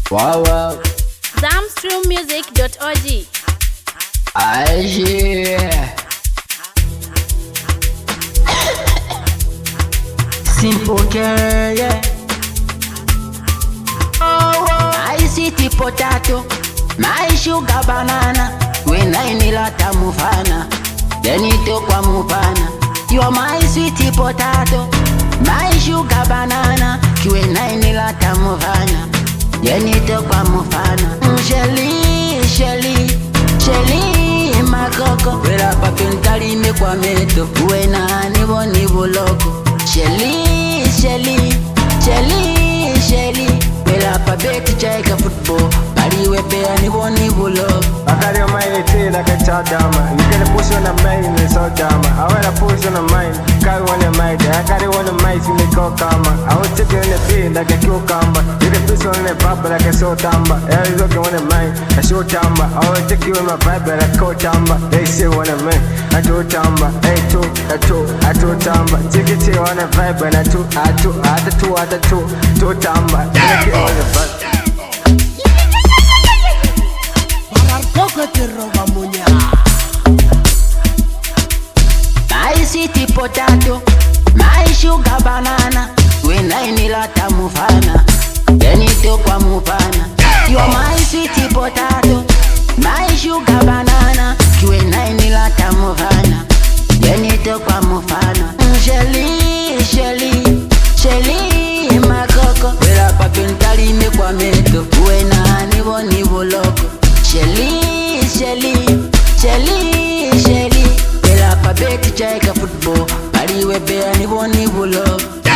Wow, wow. Zamstrummusic.org. Yeah. Simple girl, yeah. My city potato, my sugar banana. When I need a tamufana, then it took one mufana. You are my sweetie potato, my sugar banana. When I need a tamufana, then it took one mufana. Shelly, Shelly, Shelly, my coco. Wera papentali me kwa meto, uena nibo loco. Shelly, Shelly, Shelly, Shelly. Wera papeti chaika football, bari wepe nibo loco. I got your mind tail like a chadama. You get a push on the mind, it's all dama. I want a push on the mind, carry one of my day. I got it on the mind, you make all karma. I will take it in the bed like a cucumber. You get a push on the bubble like a soul tamba. Every looking on the mind, a show tamba. I will take you in my Bible like a coat tamba. They say one of me, I do tamba. I do tamba. Take it on the vibe and I do tamba. Take it on the vibe. My city potato, my sugar banana. When I need a tamufana, then it took one mufana. You are my city potato, my sugar banana. When I need a tamufana, then it took one mufana. Shelly, Shelly, Shelly, my coco. Wera papentali me kwa meto, uena nibo loco. Shelly, Shelly, Shelly, Shelly. Wera papeti chaika football, bari wepe nibo loco.